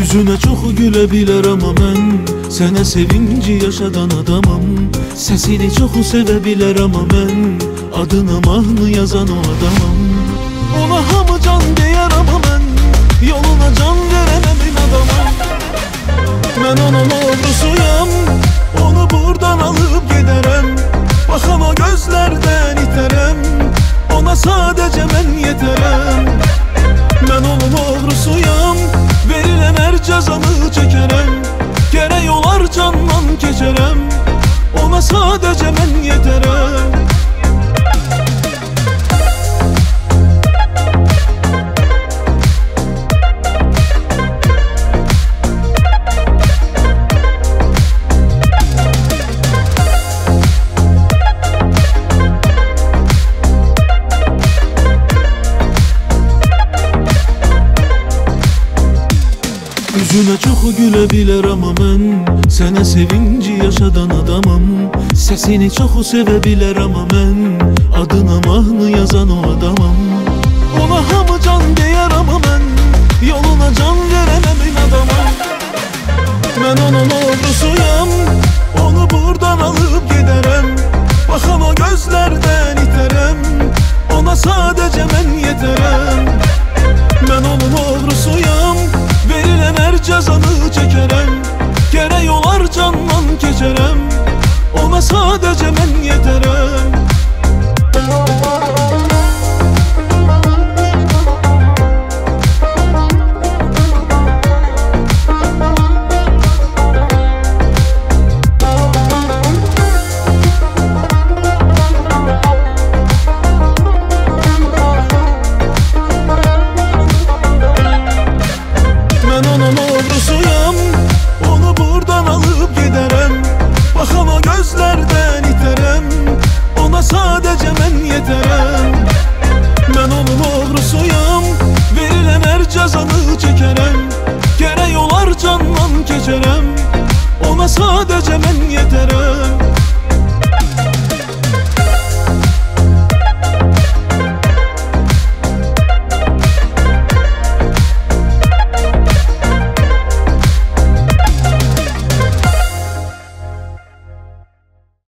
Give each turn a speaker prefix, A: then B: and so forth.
A: Üzüne çok gülebilir ama ben sene sevinci yaşadan adamım. Sesini çok sevebilir ama ben adına mahnı yazan o adamım. Ona hamı can değer ama ben yoluna can verenemin adamım. Ben onun ordusuyam, onu buradan alıp giderem. Bakan o gözlerden iterem, ona sadece ben yeterem. Ben onun oğrusuyam, verilen her cezanı çekerem. Kere yolar candan keçerem, ona sadece ben yeterem. Yüzüne çok gülebilir ama ben sene sevinci yaşadan adamım. Sesini çok sevebilir ama ben adına mahnı yazan o adamım. Ona hamı can değer ama ben yoluna can verenemin adamım. Ben onun ordusuyam, onu buradan alıp giderem. Bakan o gözlerden iterem, ona sadece ben yeterem. Ben onun oğrusuyam, verilen her cezanı çekerem. Kere yolar candan keçerem, ona sadece ben yeterem. Ben onun ordusuyam, onu buradan alıp giderem. Bakan o gözlerden iterem, ona sadece ben yeterem. Ben onun oğrusuyam, verilen her cezanı çekerem. Kere yolar candan keçerem, ona sadece ben yeterem.